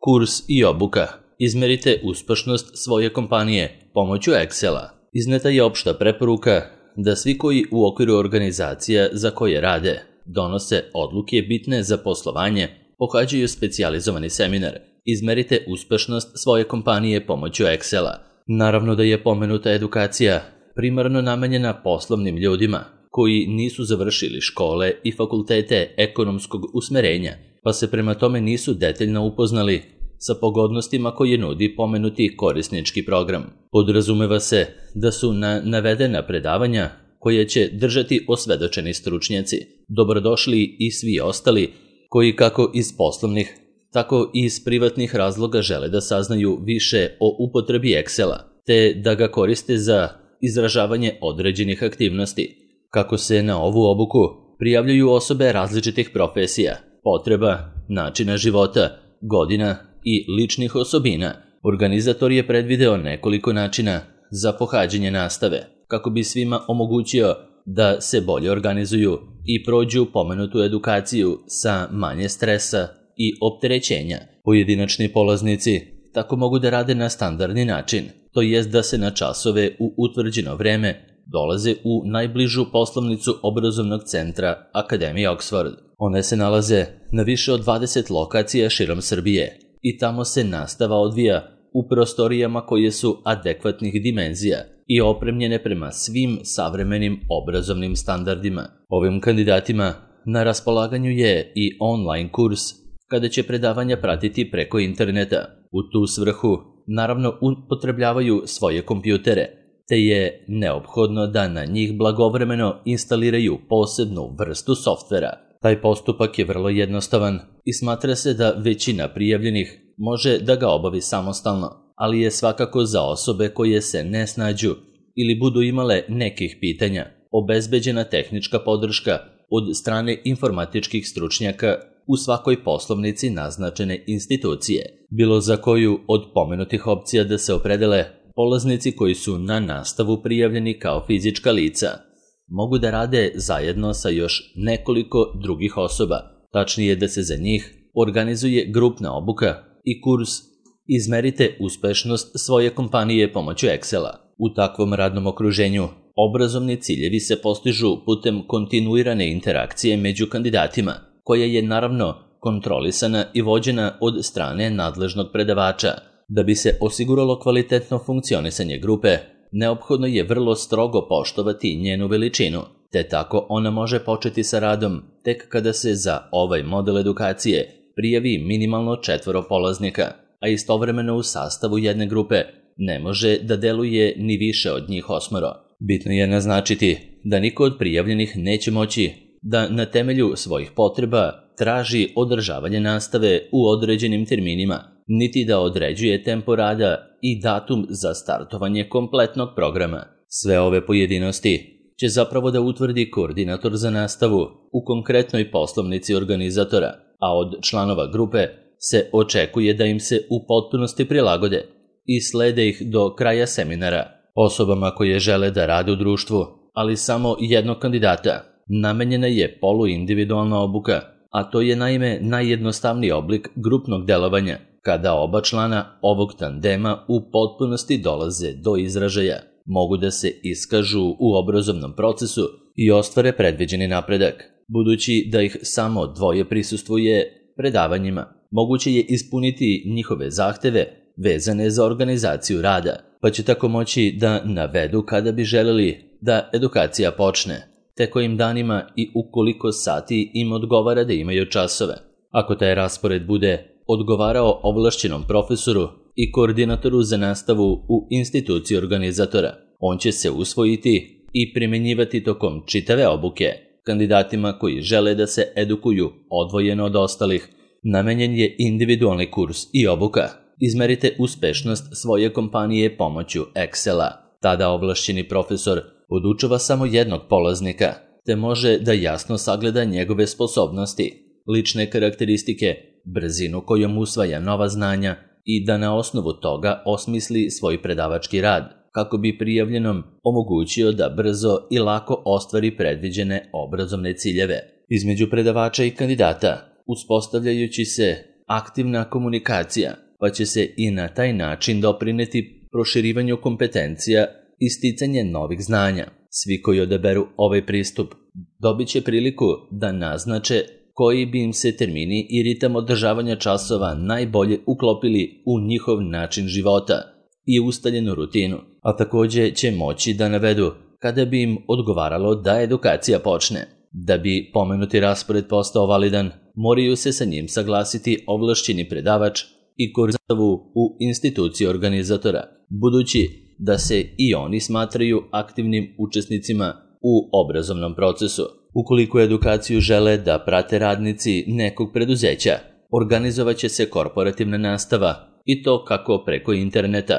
Kurs i obuka. Izmerite uspešnost svoje kompanije pomoću Excela. Izneta je opšta preporuka da svi koji u okviru organizacija za koje rade donose odluke bitne za poslovanje pohađaju specijalizovani seminar. Izmerite uspešnost svoje kompanije pomoću Excela. Naravno da je pomenuta edukacija primarno namenjena poslovnim ljudima koji nisu završili škole i fakultete ekonomskog usmerenja, pa se prema tome nisu detaljno upoznali sa pogodnostima koje nudi pomenuti korisnički program. Podrazumeva se da su na navedena predavanja koje će držati osvedočeni stručnjaci dobrodošli i svi ostali koji kako iz poslovnih, tako i iz privatnih razloga žele da saznaju više o upotrebi Excela, te da ga koriste za izražavanje određenih aktivnosti. Kako se na ovu obuku prijavljuju osobe različitih profesija, potreba, načina života, godina i ličnih osobina, organizator je predvideo nekoliko načina za pohađanje nastave, kako bi svima omogućio da se bolje organizuju i prođu pomenutu edukaciju sa manje stresa i opterećenja. Pojedinačni polaznici tako mogu da rade na standardni način, to jest da se na časove u utvrđeno vreme dolaze u najbližu poslovnicu obrazovnog centra Akademije Oxford. One se nalaze na više od 20 lokacija širom Srbije i tamo se nastava odvija u prostorijama koje su adekvatnih dimenzija i opremljene prema svim savremenim obrazovnim standardima. Ovim kandidatima na raspolaganju je i online kurs kada će predavanja pratiti preko interneta. U tu svrhu naravno upotrebljavaju svoje kompjutere, te je neophodno da na njih blagovremeno instaliraju posebnu vrstu softvera. Taj postupak je vrlo jednostavan i smatra se da većina prijavljenih može da ga obavi samostalno, ali je svakako za osobe koje se ne snađu ili budu imale nekih pitanja obezbeđena tehnička podrška od strane informatičkih stručnjaka u svakoj poslovnici naznačene institucije. Bilo za koju od pomenutih opcija da se opredele, polaznici koji su na nastavu prijavljeni kao fizička lica mogu da rade zajedno sa još nekoliko drugih osoba, tačnije da se za njih organizuje grupna obuka i kurs Izmerite uspešnost svoje kompanije pomoću Excela. U takvom radnom okruženju obrazovni ciljevi se postižu putem kontinuirane interakcije među kandidatima, koja je naravno kontrolisana i vođena od strane nadležnog predavača. Da bi se osiguralo kvalitetno funkcionisanje grupe, neophodno je vrlo strogo poštovati njenu veličinu, te tako ona može početi sa radom tek kada se za ovaj model edukacije prijavi minimalno 4 polaznika, a istovremeno u sastavu jedne grupe ne može da deluje ni više od njih 8. Bitno je naznačiti da niko od prijavljenih neće moći da na temelju svojih potreba traži održavanje nastave u određenim terminima, niti da određuje tempo rada i datum za startovanje kompletnog programa. Sve ove pojedinosti će zapravo da utvrdi koordinator za nastavu u konkretnoj poslovnici organizatora, a od članova grupe se očekuje da im se u potpunosti prilagode i slede ih do kraja seminara. Osobama koje žele da rade u društvu, ali samo jednog kandidata, namenjena je poluindividualna obuka, a to je naime najjednostavniji oblik grupnog delovanja, kada oba člana ovog tandema u potpunosti dolaze do izražaja, mogu da se iskažu u obrazovnom procesu i ostvare predviđeni napredak. Budući da ih samo dvoje prisustvuje predavanjima, moguće je ispuniti njihove zahteve vezane za organizaciju rada, pa će tako moći da navedu kada bi želeli da edukacija počne, te kojim danima i u koliko sati im odgovara da imaju časove. Ako taj raspored bude odgovarao ovlašćenom profesoru i koordinatoru za nastavu u instituciji organizatora, on će se usvojiti i primjenjivati tokom čitave obuke. Kandidatima koji žele da se edukuju odvojeno od ostalih, namenjen je individualni kurs i obuka. Izmerite uspešnost svoje kompanije pomoću Excela. Tada ovlašćeni profesor podučava samo jednog polaznika, te može da jasno sagleda njegove sposobnosti, lične karakteristike, brzinu kojom usvaja nova znanja i da na osnovu toga osmisli svoj predavački rad, kako bi prijavljenom omogućio da brzo i lako ostvari predviđene obrazovne ciljeve. Između predavača i kandidata, uspostavljajući se aktivna komunikacija, pa će se i na taj način doprineti proširivanju kompetencija i sticanje novih znanja. Svi koji odaberu ovaj pristup dobit će priliku da naznače koji bi im se termini i ritam održavanja časova najbolje uklopili u njihov način života i ustaljenu rutinu, a takođe će moći da navedu kada bi im odgovaralo da edukacija počne. Da bi pomenuti raspored postao validan, moraju se sa njim saglasiti ovlašćeni predavač i koordinator u instituciji organizatora, budući da se i oni smatraju aktivnim učesnicima u obrazovnom procesu. Ukoliko edukaciju žele da prate radnici nekog preduzeća, organizovaće se korporativna nastava i to kako preko interneta,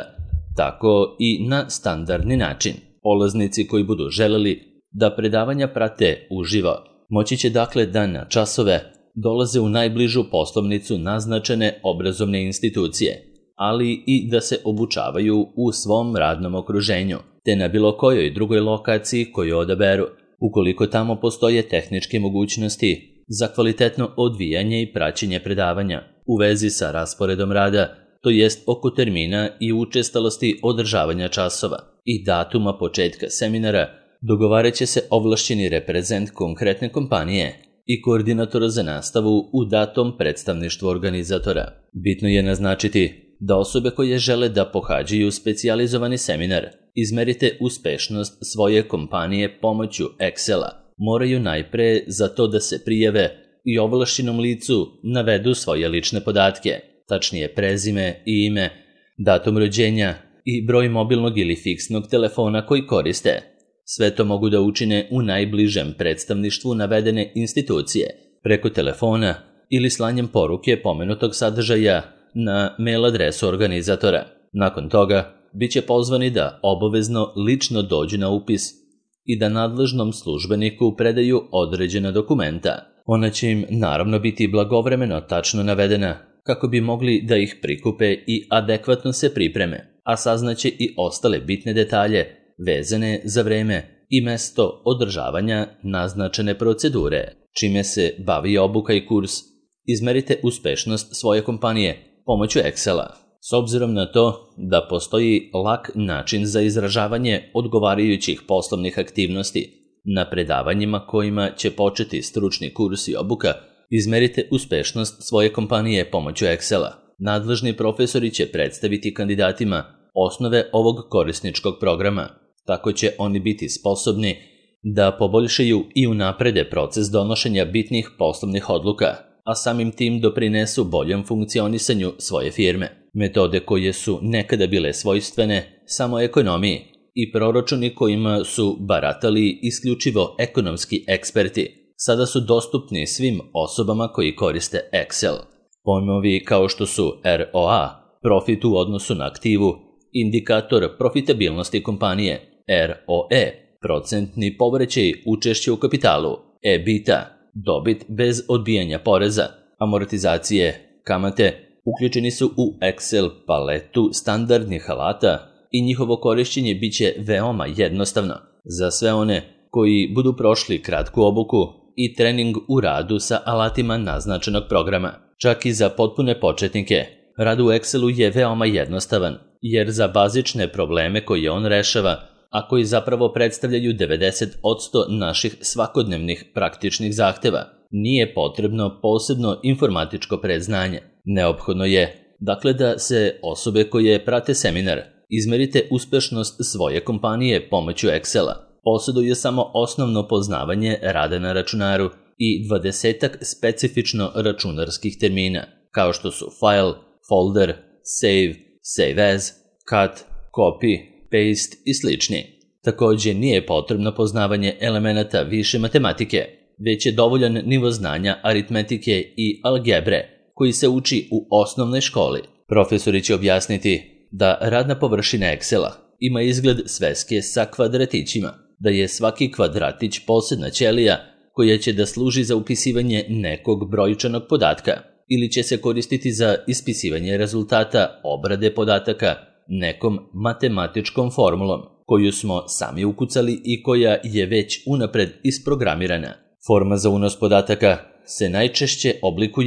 tako i na standardni način. Polaznici koji budu želeli da predavanja prate uživo, moći će dakle da na časove dolaze u najbližu poslovnicu naznačene obrazovne institucije, ali i da se obučavaju u svom radnom okruženju, te na bilo kojoj drugoj lokaciji koju odaberu, ukoliko tamo postoje tehničke mogućnosti za kvalitetno odvijanje i praćenje predavanja u vezi sa rasporedom rada, to jest oko termina i učestalosti održavanja časova i datuma početka seminara, dogovarat će se ovlašćeni reprezent konkretne kompanije i koordinatora za nastavu u datom predstavništvu organizatora. Bitno je naznačiti da osobe koje žele da pohađaju specijalizovani seminar izmerite uspešnost svoje kompanije pomoću Excela. Moraju najpre za to da se prijave i ovlašćenom licu navedu svoje lične podatke, tačnije prezime i ime, datum rođenja i broj mobilnog ili fiksnog telefona koji koriste. Sve to mogu da učine u najbližem predstavništvu navedene institucije, preko telefona ili slanjem poruke pomenutog sadržaja na mail adresu organizatora. Nakon toga, bit će pozvani da obavezno lično dođu na upis i da nadležnom službeniku predaju određena dokumenta. Ona će im naravno biti blagovremeno tačno navedena kako bi mogli da ih prikupe i adekvatno se pripreme, a saznaće i ostale bitne detalje vezane za vreme i mesto održavanja naznačene procedure. Čime se bavi obuka i kurs, izmerite uspešnost svoje kompanije pomoću Excela. S obzirom na to da postoji lak način za izražavanje odgovarajućih poslovnih aktivnosti na predavanjima kojima će početi stručni kurs i obuka, izmerite uspešnost svoje kompanije pomoću Excela. Nadležni profesori će predstaviti kandidatima osnove ovog korisničkog programa. Tako će oni biti sposobni da poboljšaju i unaprede proces donošenja bitnih poslovnih odluka, a samim tim doprinesu boljem funkcionisanju svoje firme. Metode koje su nekada bile svojstvene samo ekonomiji i proračuni kojima su baratali isključivo ekonomski eksperti, sada su dostupni svim osobama koji koriste Excel. Pojmovi kao što su ROA, profit u odnosu na aktivu, indikator profitabilnosti kompanije, ROE, procentni povraćaj učešća u kapitalu, EBITDA, dobit bez odbijanja poreza, amortizacije, kamate, uključeni su u Excel paletu standardnih alata i njihovo korišćenje biće veoma jednostavno za sve one koji budu prošli kratku obuku i trening u radu sa alatima naznačenog programa. Čak i za potpune početnike, rad u Excelu je veoma jednostavan, jer za bazične probleme koje on rešava, a koji zapravo predstavljaju 90% naših svakodnevnih praktičnih zahteva, nije potrebno posebno informatičko predznanje. Neophodno je, dakle, da se osobe koje prate seminar izmerite uspešnost svoje kompanije pomoću Excela. Posjeduje samo osnovno poznavanje rada na računaru i 20-ak specifično računarskih termina, kao što su file, folder, save, save as, cut, copy, paste i slični. Također nije potrebno poznavanje elemenata više matematike, već je dovoljan nivo znanja aritmetike i algebre koji se uči u osnovnoj školi. Profesori će objasniti da radna površina Excela ima izgled sveske sa kvadratićima, da je svaki kvadratić posebna ćelija koja će da služi za upisivanje nekog brojčanog podatka ili će se koristiti za ispisivanje rezultata obrade podataka nekom matematičkom formulom koju smo sami ukucali i koja je već unapred isprogramirana. Forma za unos podataka se najčešće oblikuje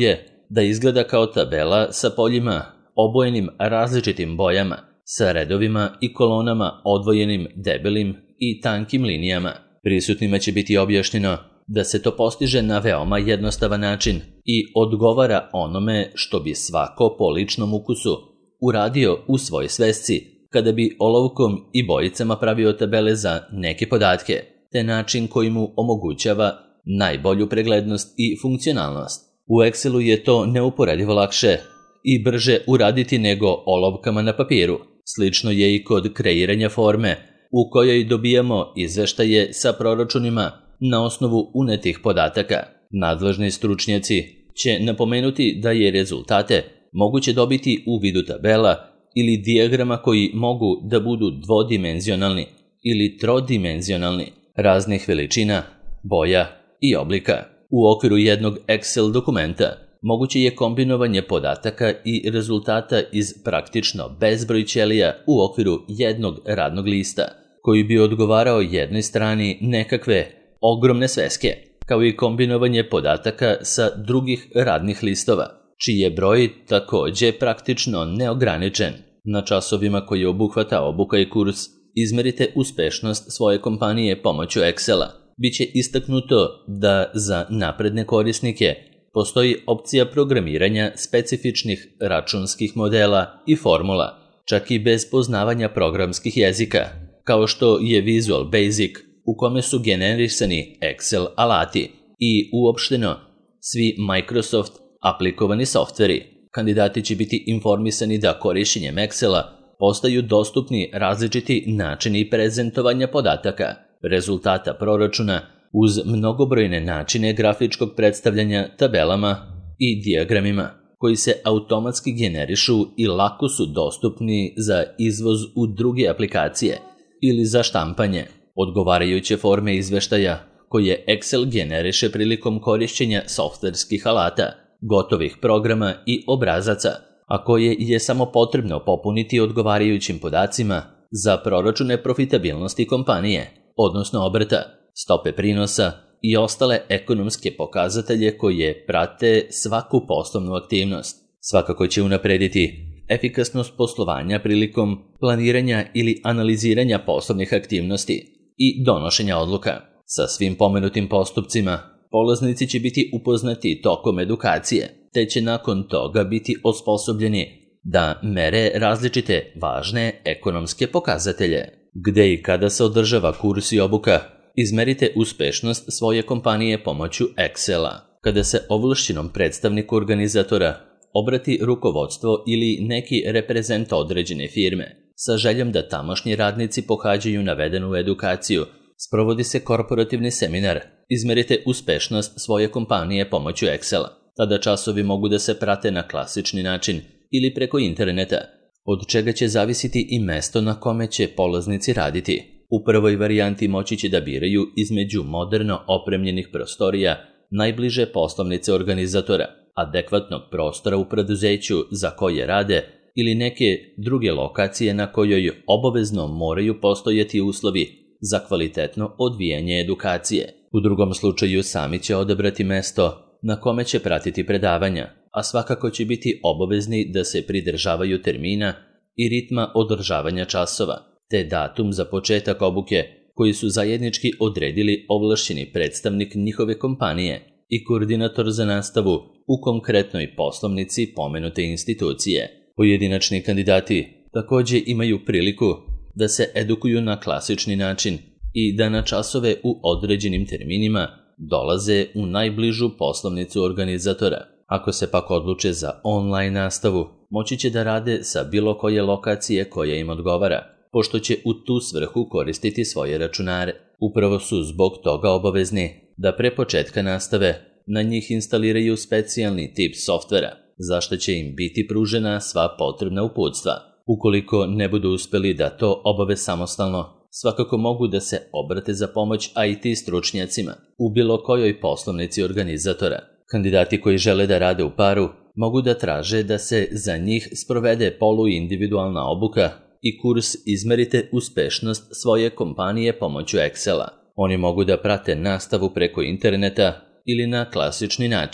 da izgleda kao tabela sa poljima obojenim različitim bojama, sa redovima i kolonama odvojenim debelim i tankim linijama. Prisutnima će biti objašnjeno da se to postiže na veoma jednostavan način i odgovara onome što bi svako po ličnom ukusu uradio u svojoj svesci kada bi olovkom i bojicama pravio tabele za neke podatke, te način koji mu omogućava najbolju preglednost i funkcionalnost. U Excelu je to neuporedivo lakše i brže uraditi nego olovkama na papiru. Slično je i kod kreiranja forme u kojoj dobijamo izveštaje sa proračunima na osnovu unetih podataka. Nadležni stručnjaci će napomenuti da je rezultate moguće dobiti u vidu tabela ili dijagrama koji mogu da budu dvodimenzionalni ili trodimenzionalni, raznih veličina, boja i oblika. U okviru jednog Excel dokumenta moguće je kombinovanje podataka i rezultata iz praktično bezbroj ćelija u okviru jednog radnog lista, koji bi odgovarao jednoj strani nekakve ogromne sveske, kao i kombinovanje podataka sa drugih radnih listova, čiji je broj takođe praktično neograničen. Na časovima koji obuhvata obuka i kurs izmerite uspešnost svoje kompanije pomoću Excela. Biće istaknuto da za napredne korisnike postoji opcija programiranja specifičnih računskih modela i formula, čak i bez poznavanja programskih jezika, kao što je Visual Basic, u kome su generisani Excel alati i uopšteno svi Microsoft aplikovani softveri. Kandidati će biti informisani da korišćenjem Excela postaju dostupni različiti načini prezentovanja podataka, rezultata proračuna, uz mnogobrojne načine grafičkog predstavljanja tabelama i dijagramima, koji se automatski generišu i lako su dostupni za izvoz u druge aplikacije ili za štampanje. Odgovarajuće forme izveštaja koje Excel generiše prilikom korišćenja softverskih alata, gotovih programa i obrazaca, a koje je samo potrebno popuniti odgovarajućim podacima za proračune profitabilnosti kompanije, odnosno obrta, stope prinosa i ostale ekonomske pokazatelje koje prate svaku poslovnu aktivnost. Svakako će unaprediti efikasnost poslovanja prilikom planiranja ili analiziranja poslovnih aktivnosti i donošenja odluka. Sa svim pomenutim postupcima polaznici će biti upoznati tokom edukacije, te će nakon toga biti osposobljeni da mere različite važne ekonomske pokazatelje. Gde i kada se održava kurs i obuka, izmerite uspešnost svoje kompanije pomoću Excela. Kada se ovlašćenom predstavniku organizatora obrati rukovodstvo ili neki reprezent određene firme sa željom da tamošnji radnici pohađaju navedenu edukaciju, sprovodi se korporativni seminar. Izmerite uspešnost svoje kompanije pomoću Excela. Tada časovi mogu da se prate na klasični način ili preko interneta, od čega će zavisiti i mesto na kome će polaznici raditi. U prvoj varijanti moći će da biraju između moderno opremljenih prostorija najbliže poslovnice organizatora, adekvatnog prostora u preduzeću za koje rade ili neke druge lokacije na kojoj obavezno moraju postojati uslovi za kvalitetno odvijanje edukacije. U drugom slučaju sami će odabrati mesto na kome će pratiti predavanja, a svakako će biti obavezni da se pridržavaju termina i ritma održavanja časova, te datum za početak obuke koji su zajednički odredili ovlašćeni predstavnik njihove kompanije i koordinator za nastavu u konkretnoj poslovnici pomenute institucije. Pojedinačni kandidati takođe imaju priliku da se edukuju na klasični način i da na časove u određenim terminima dolaze u najbližu poslovnicu organizatora. Ako se pak odluče za online nastavu, moći će da rade sa bilo koje lokacije koja im odgovara, pošto će u tu svrhu koristiti svoje računare. Upravo su zbog toga obavezni da pre početka nastave na njih instaliraju specijalni tip softvera, za što će im biti pružena sva potrebna uputstva. Ukoliko ne budu uspeli da to obave samostalno, svakako mogu da se obrate za pomoć IT stručnjacima u bilo kojoj poslovnici organizatora. Kandidati koji žele da rade u paru mogu da traže da se za njih sprovede poluindividualna obuka i kurs izmerite uspešnost svoje kompanije pomoću Excela. Oni mogu da prate nastavu preko interneta ili na klasični način,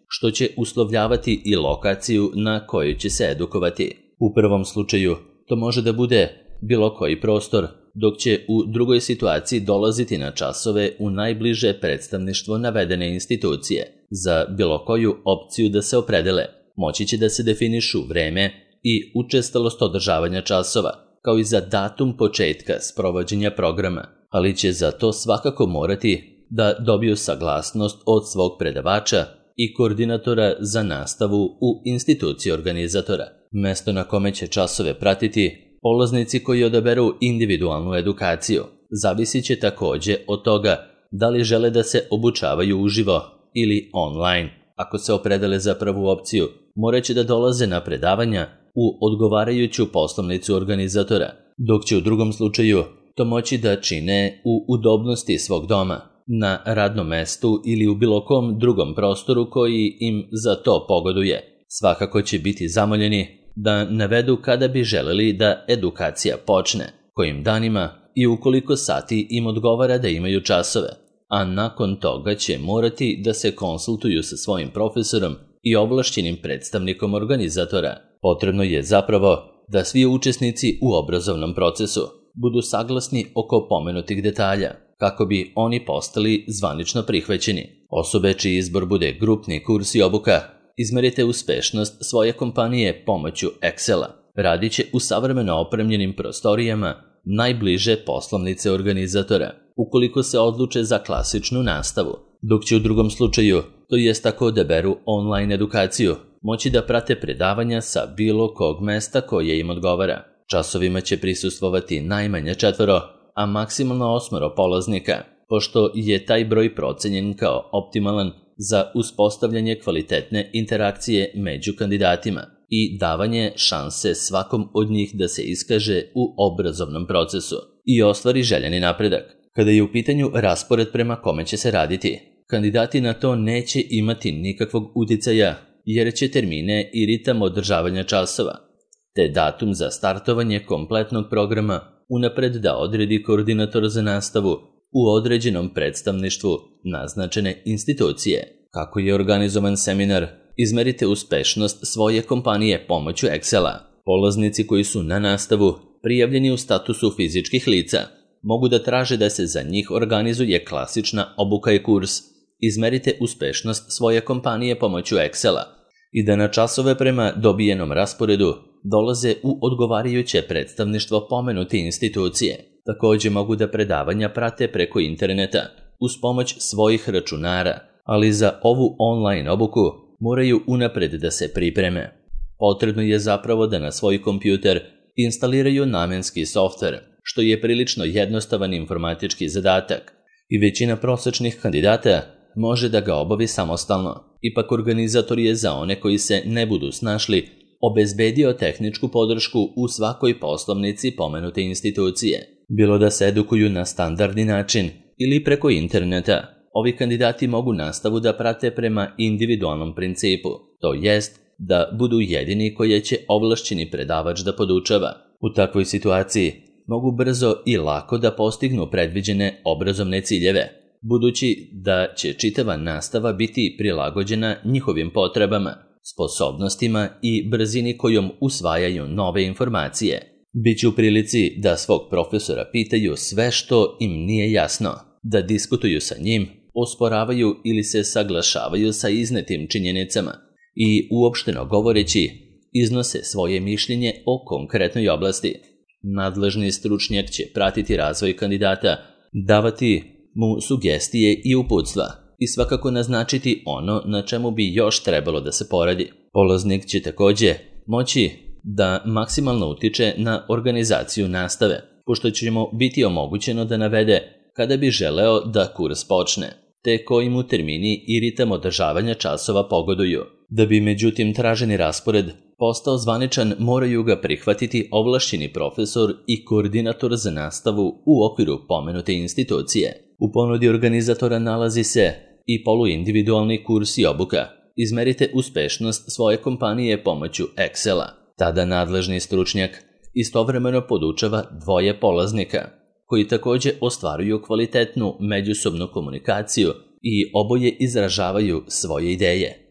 što će uslovljavati i lokaciju na kojoj će se edukovati. U prvom slučaju to može da bude bilo koji prostor, dok će u drugoj situaciji dolaziti na časove u najbliže predstavništvo navedene institucije. Za bilo koju opciju da se opredele, moći će da se definišu vreme i učestalost održavanja časova, kao i za datum početka sprovođenja programa, ali će za to svakako morati da dobiju saglasnost od svog predavača i koordinatora za nastavu u instituciji organizatora. Mesto na kome će časove pratiti polaznici koji odaberu individualnu edukaciju zavisit će takođe od toga da li žele da se obučavaju uživo ili online. Ako se opredele za prvu opciju, morat će da dolaze na predavanja u odgovarajuću poslovnicu organizatora, dok će u drugom slučaju to moći da čine u udobnosti svog doma, na radnom mestu ili u bilo kom drugom prostoru koji im za to pogoduje. Svakako će biti zamoljeni da navedu kada bi želeli da edukacija počne, kojim danima i u koliko sati im odgovara da imaju časove, a nakon toga će morati da se konsultuju sa svojim profesorom i ovlašćenim predstavnikom organizatora. Potrebno je zapravo da svi učesnici u obrazovnom procesu budu saglasni oko pomenutih detalja, kako bi oni postali zvanično prihvaćeni. Osobe čiji izbor bude grupni kurs i obuka, izmerite uspešnost svoje kompanije pomoću Excela. Radit će u savremeno opremljenim prostorijama najbliže poslovnice organizatora, ukoliko se odluče za klasičnu nastavu, dok će u drugom slučaju, to jest ako odaberu online edukaciju, moći da prate predavanja sa bilo kog mesta koje im odgovara. Časovima će prisustvovati najmanje 4, a maksimalno 8 polaznika, pošto je taj broj procenjen kao optimalan za uspostavljanje kvalitetne interakcije među kandidatima i davanje šanse svakom od njih da se iskaže u obrazovnom procesu i ostvari željeni napredak. Kada je u pitanju raspored prema kome će se raditi, kandidati na to neće imati nikakvog uticaja jer će termine i ritam održavanja časova, te datum za startovanje kompletnog programa unapred da odredi koordinator za nastavu u određenom predstavništvu naznačene institucije. Kako je organizovan seminar, izmerite uspešnost svoje kompanije pomoću Excela. Polaznici koji su na nastavu prijavljeni u statusu fizičkih lica mogu da traže da se za njih organizuje klasična obuka i kurs. Izmerite uspešnost svoje kompanije pomoću Excela i da na časove prema dobijenom rasporedu dolaze u odgovarajuće predstavništvo pomenute institucije. Takođe mogu da predavanja prate preko interneta uz pomoć svojih računara, ali za ovu online obuku moraju unapred da se pripreme. Potrebno je zapravo da na svoj kompjuter instaliraju namenski softver, što je prilično jednostavan informatički zadatak i većina prosečnih kandidata može da ga obavi samostalno. Ipak organizator je za one koji se ne budu snašli obezbedio tehničku podršku u svakoj poslovnici pomenute institucije. Bilo da se edukuju na standardni način ili preko interneta, ovi kandidati mogu nastavu da prate prema individualnom principu, to jest da budu jedini koje će ovlašćeni predavač da podučava. U takvoj situaciji mogu brzo i lako da postignu predviđene obrazovne ciljeve, budući da će čitava nastava biti prilagođena njihovim potrebama, sposobnostima i brzini kojom usvajaju nove informacije. Biće u prilici da svog profesora pitaju sve što im nije jasno, da diskutuju sa njim, osporavaju ili se saglašavaju sa iznetim činjenicama i, uopšteno govoreći, iznose svoje mišljenje o konkretnoj oblasti. Nadležni stručnjak će pratiti razvoj kandidata, davati mu sugestije i uputstva i svakako naznačiti ono na čemu bi još trebalo da se poradi. Polaznik će takođe moći da maksimalno utiče na organizaciju nastave, pošto će mu biti omogućeno da navede kada bi želeo da kurs počne, te koji mu termini i ritam održavanja časova pogoduju. Da bi međutim traženi raspored postao zvaničan, moraju ga prihvatiti ovlašćeni profesor i koordinator za nastavu u okviru pomenute institucije. U ponudi organizatora nalazi se i poluindividualni kurs i obuka. Izmerite uspešnost svoje kompanije pomoću Excela. Tada nadležni stručnjak istovremeno podučava 2 polaznika, koji takođe ostvaruju kvalitetnu međusobnu komunikaciju i oboje izražavaju svoje ideje.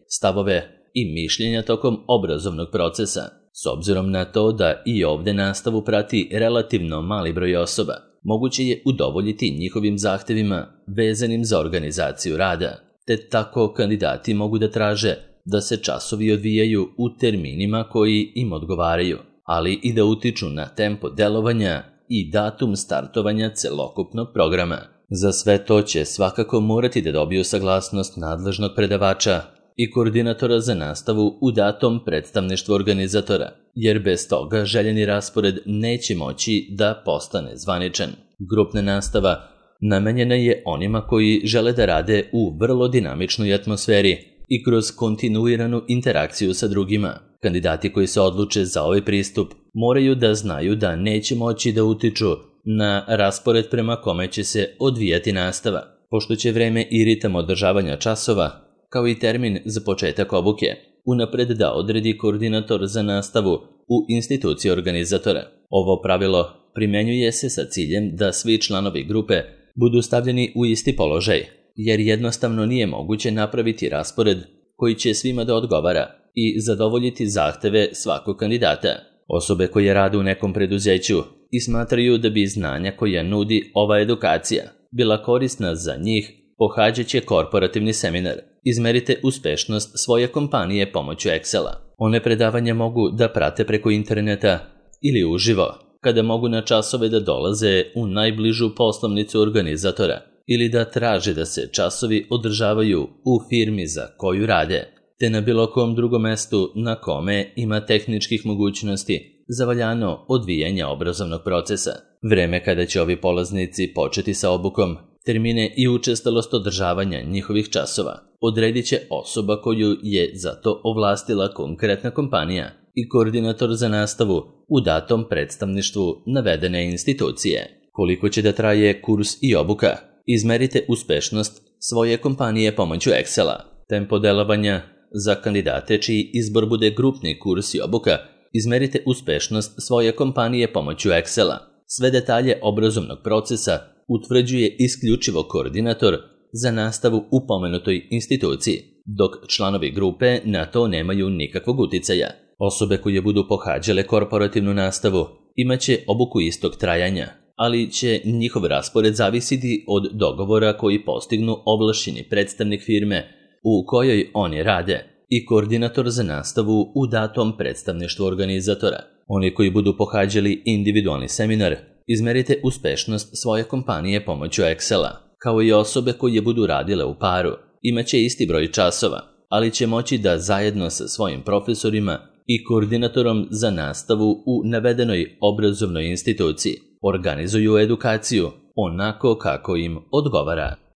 stavove i mišljenja tokom obrazovnog procesa, s obzirom na to da i ovde nastavu prati relativno mali broj osoba. Moguće je udovoljiti njihovim zahtevima vezanim za organizaciju rada, te tako kandidati mogu da traže da se časovi odvijaju u terminima koji im odgovaraju, ali i da utiču na tempo delovanja i datum startovanja celokupnog programa. Za sve to će svakako morati da dobiju saglasnost nadležnog predavača i koordinatora za nastavu u datom predstavništvu organizatora, jer bez toga željeni raspored neće moći da postane zvaničan. Grupna nastava namenjena je onima koji žele da rade u vrlo dinamičnoj atmosferi i kroz kontinuiranu interakciju sa drugima. Kandidati koji se odluče za ovaj pristup moraju da znaju da neće moći da utiču na raspored prema kome će se odvijati nastava, pošto će vreme i ritam održavanja časova, kao i termin za početak obuke, unapred da odredi koordinator za nastavu u instituciji organizatora. Ovo pravilo primenjuje se sa ciljem da svi članovi grupe budu stavljeni u isti položaj, jer jednostavno nije moguće napraviti raspored koji će svima da odgovara i zadovoljiti zahteve svakog kandidata. Osobe koje rade u nekom preduzeću i smatraju da bi znanja koja nudi ova edukacija bila korisna za njih, pohađaće korporativni seminar. Izmerite uspešnost svoje kompanije pomoću Excela. One predavanja mogu da prate preko interneta ili uživo, kada mogu na časove da dolaze u najbližu poslovnicu organizatora ili da traže da se časovi održavaju u firmi za koju rade, te na bilo kom drugom mestu na kome ima tehničkih mogućnosti za valjano odvijanje obrazovnog procesa. Vreme kada će ovi polaznici početi sa obukom, termine i učestalost održavanja njihovih časova odredit će osoba koju je za to ovlastila konkretna kompanija i koordinator za nastavu u datom predstavništvu navedene institucije. Koliko će da traje kurs i obuka? Izmerite uspešnost svoje kompanije pomoću Excela. Tempo delovanja za kandidate čiji izbor bude grupni kurs i obuka. Izmerite uspešnost svoje kompanije pomoću Excela. Sve detalje obrazovnog procesa utvrđuje isključivo koordinator za nastavu u pomenutoj instituciji, dok članovi grupe na to nemaju nikakvog uticaja. Osobe koje budu pohađale korporativnu nastavu imaće obuku istog trajanja, ali će njihov raspored zavisiti od dogovora koji postignu ovlašćeni predstavnik firme u kojoj oni rade i koordinator za nastavu u datom predstavništvu organizatora. Oni koji budu pohađali individualni seminar, izmerite uspešnost svoje kompanije pomoću Excela. Kao i osobe koje budu radile u paru, imaće isti broj časova, ali će moći da zajedno sa svojim profesorima i koordinatorom za nastavu u navedenoj obrazovnoj instituciji organizuju edukaciju onako kako im odgovara.